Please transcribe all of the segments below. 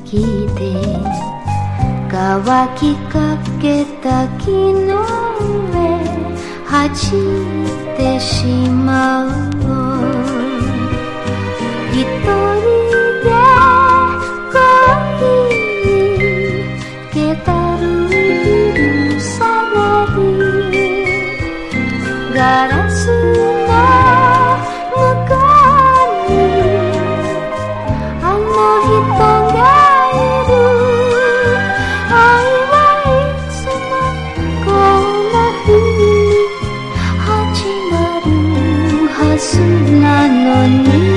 きて乾きかけた木の上弾いてしまう一人で恋にけたる許さないガラスの向こうにあの人がいる愛はいつもこんな風に始まるはずなのに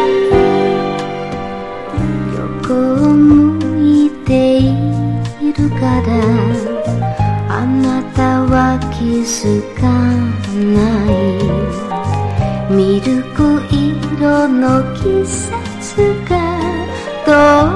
横を向いているからあなたは気づかないミルク色の季節が